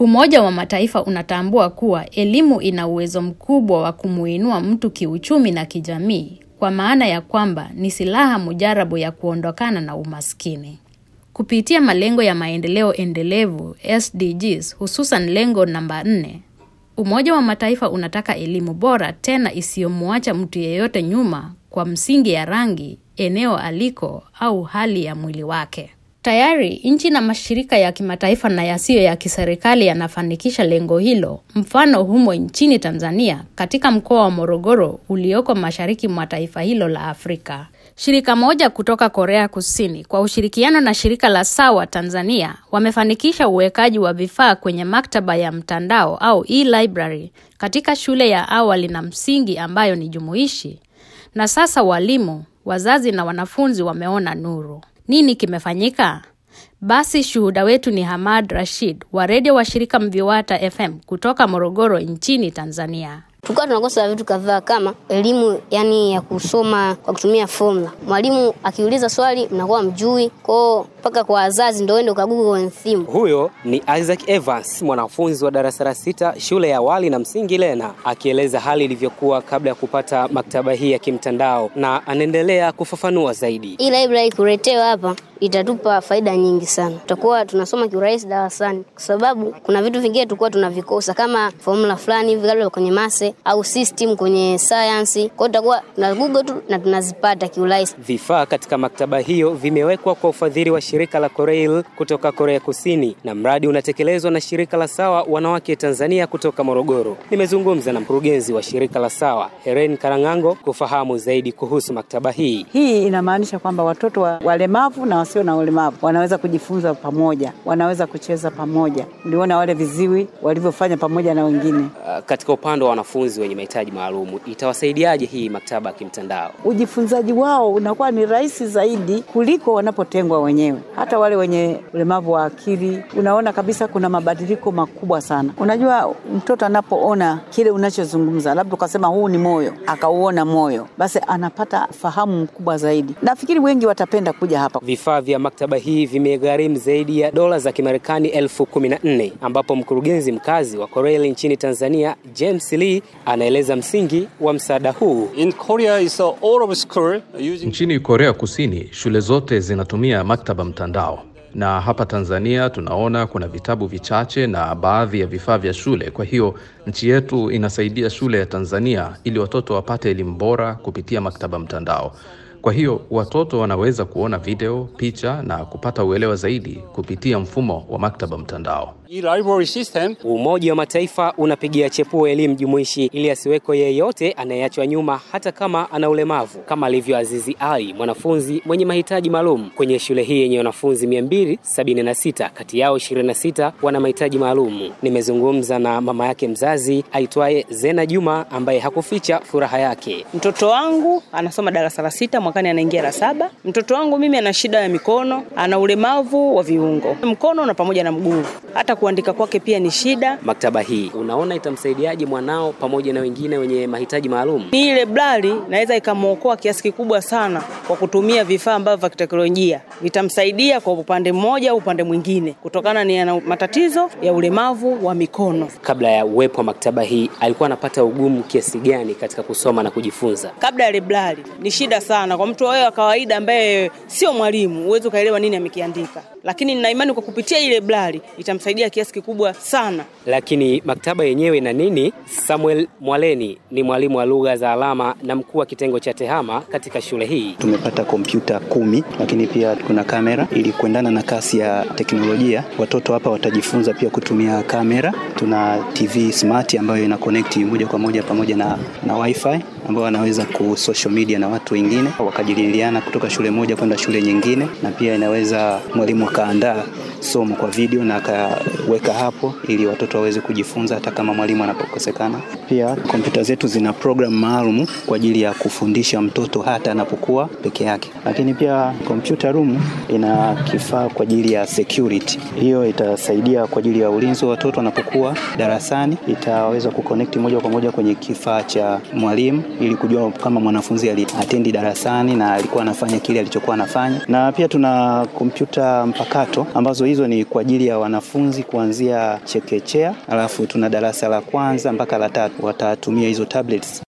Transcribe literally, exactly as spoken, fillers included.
Umoja wa Mataifa unatambua kuwa elimu ina uwezo mkubwa wa kumuinua mtu kiuchumi na kijamii, kwa maana ya kwamba ni silaha mujarabu ya kuondokana na umaskini. Kupitia malengo ya maendeleo endelevu S D Gs, hususan lengo namba nne, Umoja wa Mataifa unataka elimu bora tena isiyomuacha mtu yeyote nyuma kwa msingi ya rangi, eneo aliko au hali ya mwili wake. Tayari nchi na mashirika ya kimataifa na yasiyo ya kiserikali yanafanikisha lengo hilo. Mfano humo nchini Tanzania, katika mkoa wa Morogoro ulioko mashariki mwa taifa hilo la Afrika. Shirika moja kutoka Korea Kusini kwa ushirikiano na shirika la Sawa Tanzania wamefanikisha uwekaji wa vifaa kwenye maktaba ya mtandao au e-library katika shule ya awali na msingi ambayo ni jumuishi. Na sasa walimu, wazazi na wanafunzi wameona nuru. Nini kimefanyika? Basi shuhuda wetu ni Hamad Rashid wa redio wa shirika Mviwata F M kutoka Morogoro nchini Tanzania. Tulikuwa tunakosa vitu kadhaa kama elimu yani ya kusoma kwa kutumia formula. Mwalimu akiuliza swali mnakuwa mjui, kwa mpaka kwa wazazi ndio ende ukagoogle kwenye simu. Huyo ni Isaac Evans, mwanafunzi wa darasa la sita shule ya awali na msingi Lena, akieleza hali ilivyokuwa kabla ya kupata maktaba hii ya kimtandao, na anaendelea kufafanua zaidi. Hii library kuletewa hapa itatupa faida nyingi sana. Tutakuwa tunasoma kiurahisi darasani kwa sababu kuna vitu vingine tulikuwa tunavikosa kama formula fulani hivi labda kwenye mase au system kwenye science. Kwa hiyo tutakuwa na Google tu na tunazipata kiurahisi. Vifaa katika maktaba hiyo vimewekwa kwa ufadhili wa shirika la Koreil kutoka Korea Kusini, na mradi unatekelezwa na shirika la Sawa Wanawake Tanzania kutoka Morogoro. Nimezungumza na mkurugenzi wa shirika la Sawa, Helen Karangango, kufahamu zaidi kuhusu maktaba hii. Hii inamaanisha kwamba watoto wa walemavu na wasio na ulemavu wanaweza kujifunza pamoja, wanaweza kucheza pamoja. Uliona wale viziwi walivyofanya pamoja na wengine. Uh, katika upande wa wanafunzi wenye mahitaji maalum, itawasaidiaje hii maktaba ya kimtandao? Ujifunzaji wao unakuwa ni rahisi zaidi kuliko wanapotengwa wenyewe. Hata wale wenye ulemavu wa akili, unaona kabisa kuna mabadiliko makubwa sana. Unajua mtoto anapoona kile unachozungumza, labda ukasema huu ni moyo, akauona moyo, basi anapata fahamu mkubwa zaidi. Nafikiri wengi watapenda kuja hapa. Vifaa vya maktaba hii vimegharimu zaidi ya dola za Kimarekani elfu kumi na nne, ambapo mkurugenzi mkazi wa Korea nchini Tanzania, James Lee, anaeleza msingi wa msaada huu. In Korea is all of school using... Nchini Korea Kusini shule zote zinatumia maktaba mtandao, na hapa Tanzania tunaona kuna vitabu vichache na baadhi ya vifaa vya shule. Kwa hiyo nchi yetu inasaidia shule ya Tanzania ili watoto wapate elimu bora kupitia maktaba mtandao. Kwa hiyo watoto wanaweza kuona video, picha na kupata uelewa zaidi kupitia mfumo wa maktaba mtandao. E-library system. Umoja wa Mataifa unapigia chepuo elimu jumuishi ili asiweko yeyote anayeachwa nyuma hata kama ana ulemavu, kama alivyo Azizi Ali, mwanafunzi mwenye mahitaji maalum kwenye shule hii yenye wanafunzi mia mbili sabini na sita, kati yao ishirini na sita wana mahitaji maalum. Nimezungumza na mama yake mzazi aitwaye Zena Juma ambaye hakuficha furaha yake. Mtoto wangu anasoma darasa la sita, mwakani anaingia la saba. Mtoto wangu mimi ana shida ya mikono, ana ulemavu wa viungo, mkono na pamoja na mguu. Hata kuandika kwake pia ni shida. Maktaba hii unaona itamsaidiaje mwanao pamoja na wengine wenye mahitaji maalum? Ni ile library naweza ikamuokoa kiasi kikubwa sana kwa kutumia vifaa ambavyo vya teknolojia. Vitamsaidia kwa upande mmoja au upande mwingine kutokana na matatizo ya ulemavu wa mikono. Kabla ya uwepo wa maktaba hii alikuwa anapata ugumu kiasi gani katika kusoma na kujifunza? Kabla ya library ni shida sana kwa mtu wa kawaida ambaye sio mwalimu, uwezo kaelewa nini amekiandika. Lakini nina imani kwa kupitia ile library itamsaidia kiasi kikubwa sana. Lakini maktaba yenyewe na nini? Samuel Mwaleni ni mwalimu wa lugha za alama na mkuu wa kitengo cha tehama katika shule hii. Tumepata kompyuta kumi, lakini pia kuna kamera ili kuendana na kasi ya teknolojia. Watoto hapa watajifunza pia kutumia kamera. Tuna T V smart ambayo ina connect moja kwa moja pamoja na na wifi ambao wanaweza ku social media na watu wengine wakajadiliana kutoka shule moja kwenda shule nyingine, na pia inaweza mwalimu akaandaa somo kwa video na akaweka hapo ili watoto waweze kujifunza hata kama mwalimu anapokosekana. Pia kompyuta zetu zina program maalum kwa ajili ya kufundisha mtoto hata anapokuwa peke yake. Lakini pia computer room ina kifaa kwa ajili ya security. Hiyo itasaidia kwa ajili ya ulinzi wa watoto wanapokuwa darasani. Itaweza kuconnect moja kwa moja kwenye kifaa cha mwalimu ili kujua kama mwanafunzi aliatendi darasani na alikuwa anafanya kile alichokuwa anafanya. Na pia tuna kompyuta mpakato ambazo hizo ni kwa ajili ya wanafunzi kuanzia chekechea, alafu tuna darasa la kwanza mpaka la tatu watatumia hizo tablets.